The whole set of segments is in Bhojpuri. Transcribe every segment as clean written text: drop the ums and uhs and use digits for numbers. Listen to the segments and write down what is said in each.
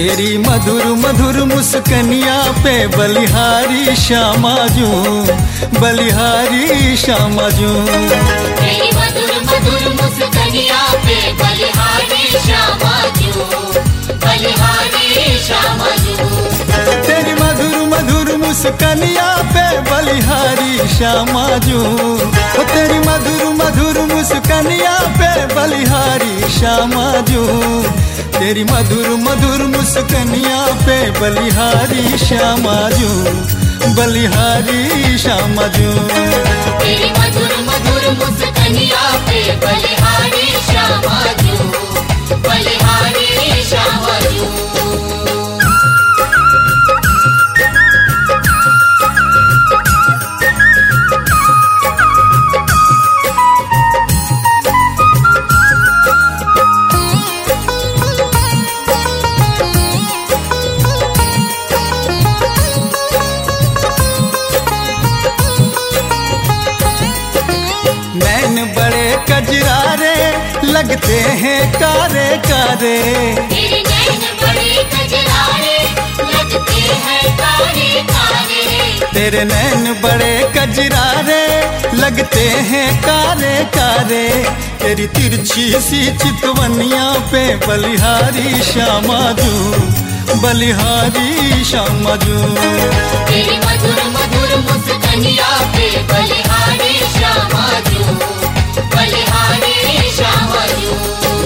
तेरी मधुर मधुर मुस्कनिया पे बलिहारी श्यामा जू, बलिहारी श्यामा जू। तेरी मधुर मधुर मुस्कनिया पे बलिहारी श्यामा जू, बलिहारी श्यामा जू। तेरी मधुर मधुर मुस्कनिया पे बलिहारी श्यामा जू, तेरी मधुर मधुर मुस्कनिया पे बलिहारी श्यामा जू। तेरी मधुर मधुर मुस्कनिया पे बलिहारी श्यामा जू, बलिहारी श्यामा जू। तेरी मधुर मधुर मुस्कनिया पे बलिहारी श्यामा जू, बलिहारी श्यामा जू। नैन बड़े कजरारे लगते हैं कारे कारे। तेरे नैन बड़े कजरारे लगते हैं कारे कारे। तेरे नैन बड़े कजरारे लगते हैं कारे कारे। तेरी तिरछी सी चितवनिया पे बलिहारी श्यामा जू, बलिहारी श्यामा जू। तेरी मधुर मधुर मुस्कनिया पे बलिहारी श्यामा जू, बलिहारी श्यामा जू।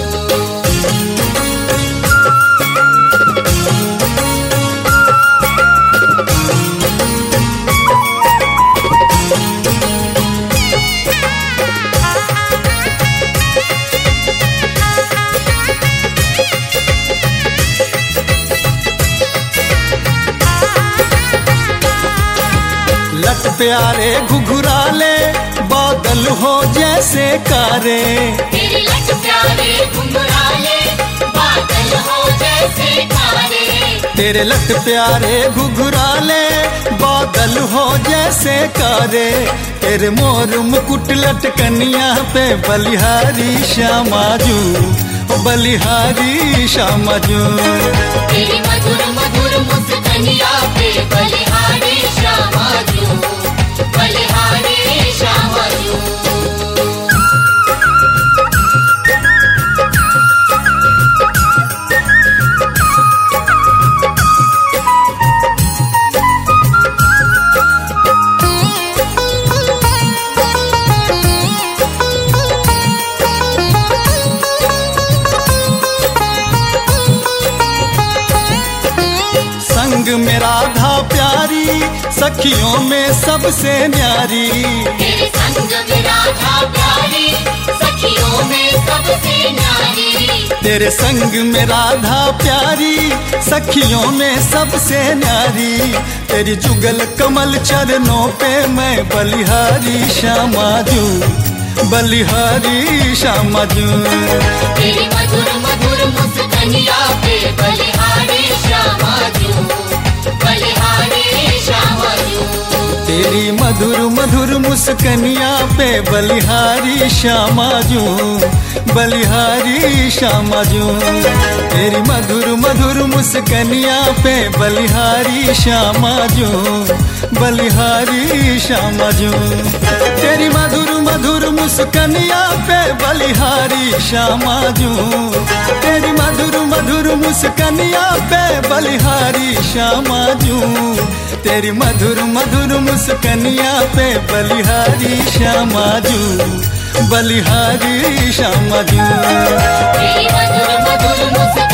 लट प्यारे घुघराले बादल हो जैसे कारे। तेरी लट प्यारे घुंघराले बादल हो जैसे कारे। तेरे लट प्यारे घुघराले बादल हो जैसे कारे। तेरे मोर मुकुट लटकनिया पे बलिहारी श्यामा जू, बलिहारी श्यामा जू। तेरी मधुर मधुर मुस्कनिया पे बलिहारी श्यामा जू, बलिहारी श्यामा जू। संग में राधा प्यारी सखियों में सबसे न्यारी। तेरे संग में राधा प्यारी सखियों में सबसे न्यारी। तेरे संग में राधा प्यारी सखियों में सबसे न्यारी। तेरी जुगल कमल चरणों पे मैं बलिहारी श्यामा जू, बलिहारी श्यामा जू। तेरी मधुर मधुर मुस्कनिया पे बलिहारी श्यामा जू, बलिहारी श्यामा जू। तेरी मधुर मधुर मुस्कनिया पे बलिहारी श्यामा जू, बलिहारी श्यामा जू। तेरी मधुर मधुर मुस्कनिया पे बलिहारी श्यामा जू, बलिहारी श्यामा जू। तेरी मधुर मधुर मुस्कनिया पे बलिहारी श्यामा जू। तेरी मधुर मधुर मुस्कनिया पे बलिहारी श्यामा जू। तेरी मधुर मधुर मुस्कनिया पे बलिहारी श्यामा जू, बलिहारी श्यामा जू। तेरी मधुर मधुर मुस्कनिया